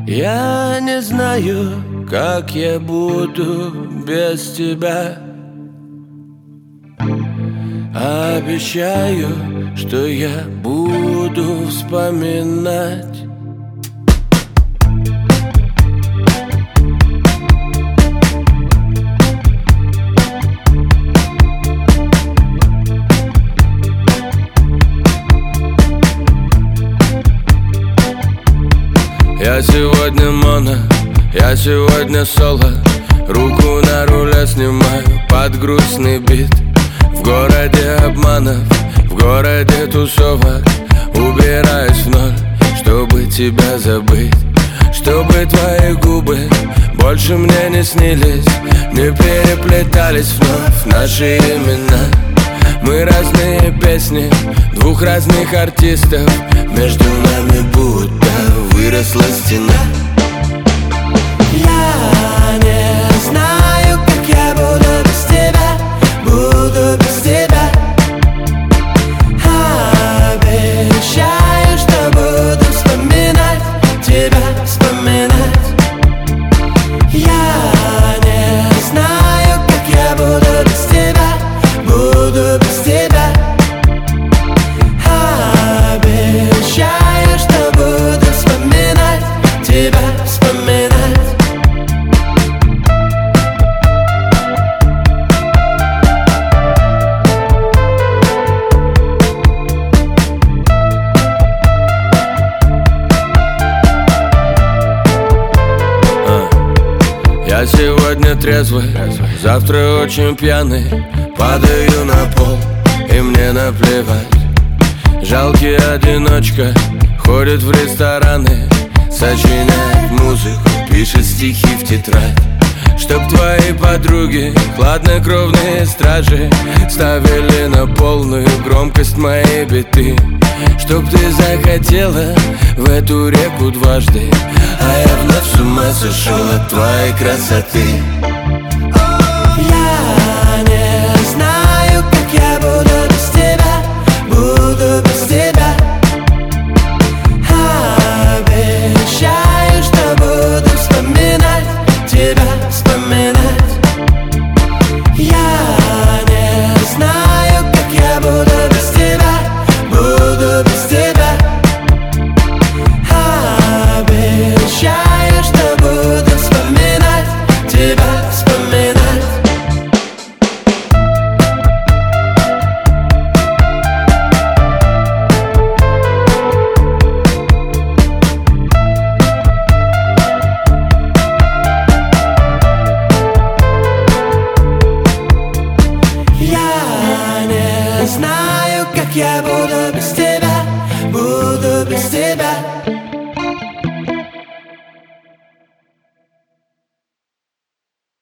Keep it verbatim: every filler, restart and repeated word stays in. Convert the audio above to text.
Я не знаю, как я буду без тебя. Обещаю, что я буду вспоминать. Я сегодня моно, я сегодня соло. Руку на руле снимаю под грустный бит. В городе обманов, в городе тусовок. Убираюсь в ноль, чтобы тебя забыть. Чтобы твои губы больше мне не снились, не переплетались вновь наши имена. Мы разные песни, двух разных артистов. Между нами будто выросла стена. Я не знаю, как я буду без тебя, буду без тебя. Обещаю, что буду вспоминать тебя, вспоминать. Я не знаю, как я буду без тебя, буду без тебя. Обещаю, что буду вспоминать тебя, вспоминать. Я сегодня трезвый, завтра очень пьяный. Падаю на пол, и мне наплевать. Жалкий одиночка ходит в рестораны, сочиняет музыку, пишет стихи в тетрадь. Чтоб твои подруги, хладнокровные стражи, ставили на полную громкость мои биты. Чтоб ты захотела в эту реку дважды, а я вновь с ума сошел от твоей красоты. Я не знаю, как я буду без тебя, буду без тебя. Обещаю, что буду вспоминать тебя, вспоминать. Я не знаю, как я буду без тебя, буду без тебя. Обещаю, что буду вспоминать тебя, вспоминать. Я не знаю, как я буду без тебя, буду без тебя.